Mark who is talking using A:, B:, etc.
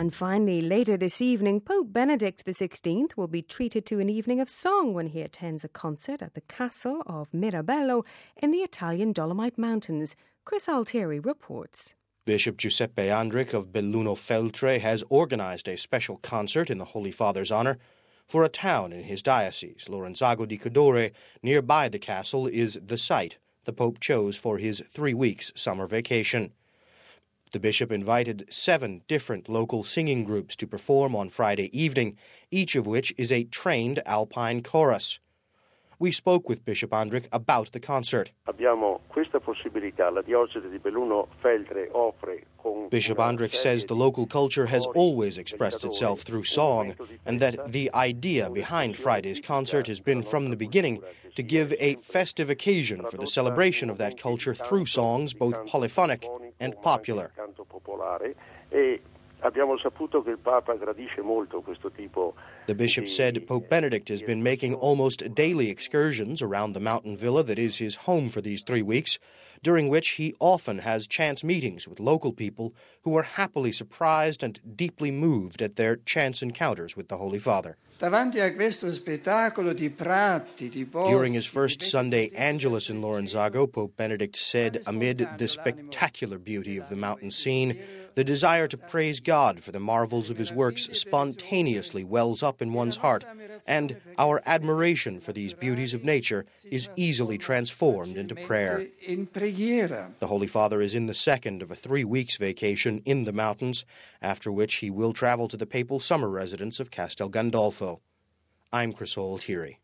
A: And finally, later this evening, Pope Benedict XVI will be treated to an evening of song when he attends a concert at the castle of Mirabello in the Italian Dolomite Mountains. Chris Altieri reports.
B: Bishop Giuseppe Andric of Belluno Feltre has organized a special concert in the Holy Father's honor. For a town in his diocese, Lorenzago di Cadore, nearby the castle, is the site the Pope chose for his 3 weeks summer vacation. The bishop invited 7 different local singing groups to perform on Friday evening, each of which is a trained alpine chorus. We spoke with Bishop Andric about the concert. Bishop Andric says the local culture has always expressed itself through song, and that the idea behind Friday's concert has been from the beginning to give a festive occasion for the celebration of that culture through songs, both polyphonic and popular. The bishop said Pope Benedict has been making almost daily excursions around the mountain villa that is his home for these 3 weeks, during which he often has chance meetings with local people who are happily surprised and deeply moved at their chance encounters with the Holy Father. During his first Sunday Angelus in Lorenzago, Pope Benedict said, amid the spectacular beauty of the mountain scene, the desire to praise God for the marvels of his works spontaneously wells up in one's heart, and our admiration for these beauties of nature is easily transformed into prayer. The Holy Father is in the second of a 3 weeks vacation in the mountains, after which he will travel to the papal summer residence of Castel Gandolfo. I'm Chris Altieri.